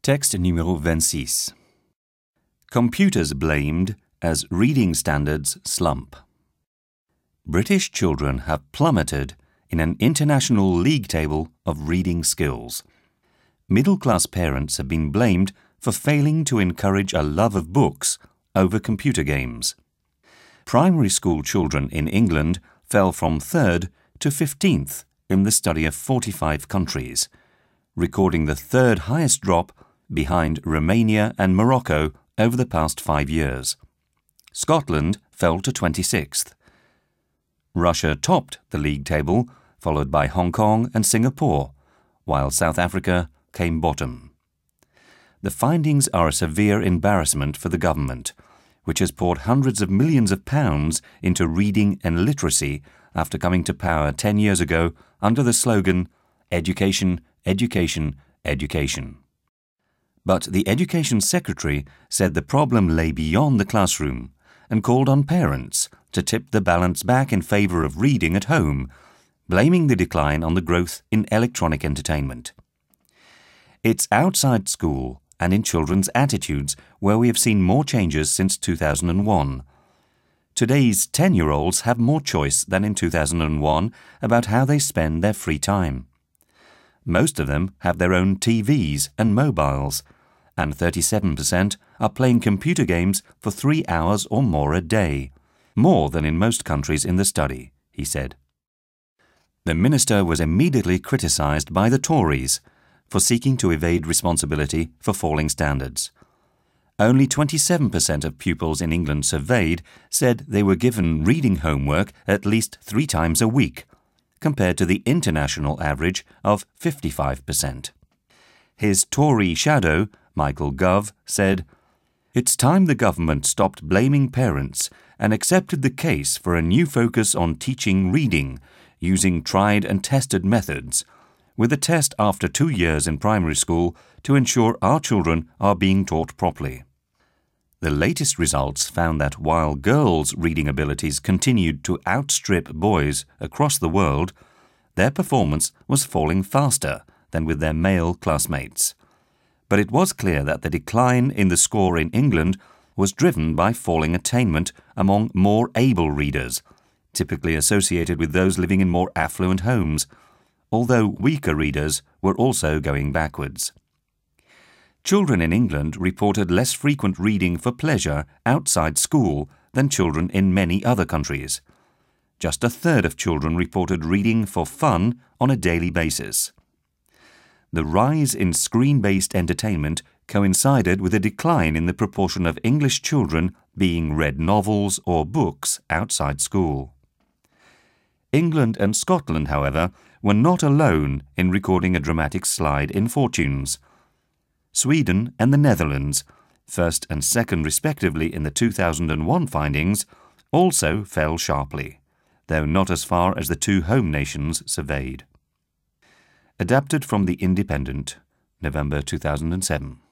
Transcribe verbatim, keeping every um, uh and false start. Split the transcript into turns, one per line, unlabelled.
Texte numéro vingt-six. Computers blamed as reading standards slump. British children have plummeted in an international league table of reading skills. Middle-class parents have been blamed for failing to encourage a love of books over computer games. Primary school children in England fell from third to fifteenth in the study of forty-five countries, recording the third highest drop behind Romania and Morocco over the past five years. Scotland fell to twenty-sixth. Russia topped the league table, followed by Hong Kong and Singapore, while South Africa came bottom. The findings are a severe embarrassment for the government, which has poured hundreds of millions of pounds into reading and literacy after coming to power ten years ago under the slogan, "Education, education, education." But the Education Secretary said the problem lay beyond the classroom and called on parents to tip the balance back in favour of reading at home, blaming the decline on the growth in electronic entertainment. It's outside school and in children's attitudes where we have seen more changes since two thousand one. Today's ten-year-olds have more choice than in two thousand one about how they spend their free time. Most of them have their own T Vs and mobiles, and thirty-seven percent are playing computer games for three hours or more a day, more than in most countries in the study, he said. The minister was immediately criticised by the Tories for seeking to evade responsibility for falling standards. Only twenty-seven percent of pupils in England surveyed said they were given reading homework at least three times a week, compared to the international average of fifty-five percent. His Tory shadow, Michael Gove, said, "It's time the government stopped blaming parents and accepted the case for a new focus on teaching reading, using tried and tested methods, with a test after two years in primary school to ensure our children are being taught properly." The latest results found that while girls' reading abilities continued to outstrip boys across the world, their performance was falling faster than with their male classmates. But it was clear that the decline in the score in England was driven by falling attainment among more able readers, typically associated with those living in more affluent homes, although weaker readers were also going backwards. Children in England reported less frequent reading for pleasure outside school than children in many other countries. Just a third of children reported reading for fun on a daily basis. The rise in screen-based entertainment coincided with a decline in the proportion of English children being read novels or books outside school. England and Scotland, however, were not alone in recording a dramatic slide in fortunes. Sweden and the Netherlands, first and second respectively in the two thousand one findings, also fell sharply, though not as far as the two home nations surveyed. Adapted from The Independent, November two thousand seven.